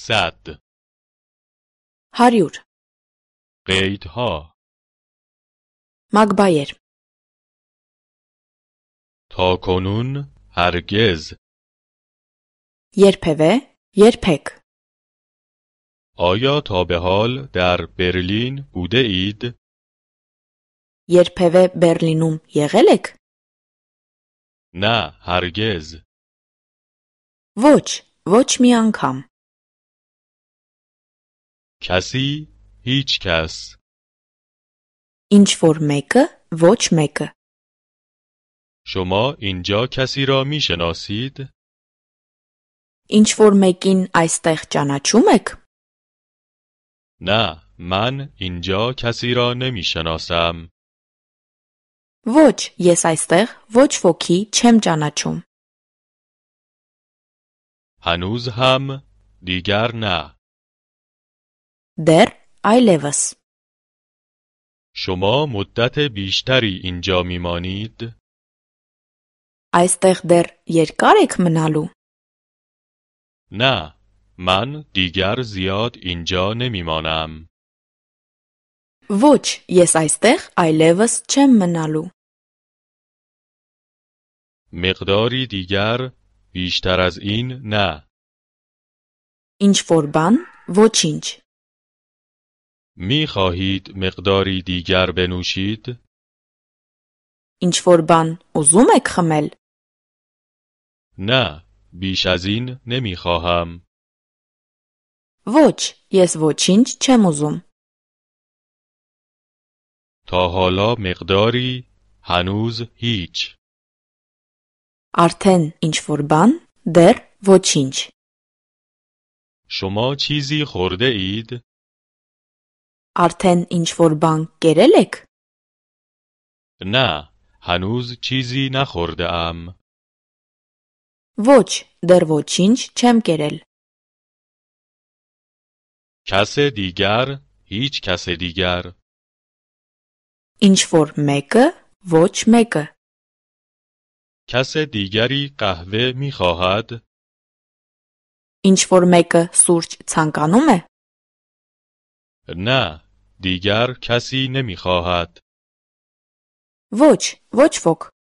100 100 قیدها مگبایر تا کنون هرگز երբևէ երբեք آیا تا به حال در برلین بوده اید؟ երբևէ Բեռլինում եղել եք نه هرگز ոչ մի անգամ کسی هیچ کس ինչ որ մեկը ոչ մեկը شما اینجا کسی را می شناسید؟ ինչ որ մեկին այստեղ ճանաչում եք نه من اینجا کسی را نمی شناسم ոչ ես այստեղ ոչ ոքի չեմ ճանաչում هنوز هم دیگر نه դեռ այլևս شما مدت بیشتری اینجا می مانید؟ այստեղ դեռ երկար եք մնալու نه من دیگر زیاد اینجا نمی مانم ոչ ես այստեղ այլևս չեմ մնալու مقداری دیگر بیشتر از این نه ինչ որ բան ոչինչ می خواهید مقداری دیگر بنوشید؟ ինչ որ բան ուզում եք խմել نه بیش از این نمی خواهم ոչ ես ոչինչ չեմ ուզում تا حالا مقداری هنوز هیچ արդեն ինչ որ բան դեռ ոչինչ شما چیزی خورده اید؟ արդեն ինչ որ բան կերել եք نه هنوز چیزی نخورده ام ոչ դեռ ոչինչ չեմ կերել کس دیگر هیچ کس دیگر ինչ որ մեկը ոչ մեկը کس دیگری قهوه می خواهد؟ ինչ որ մեկը սուրճ ցանկանում է نه دیگر کسی نمی خواهد ոչ ոք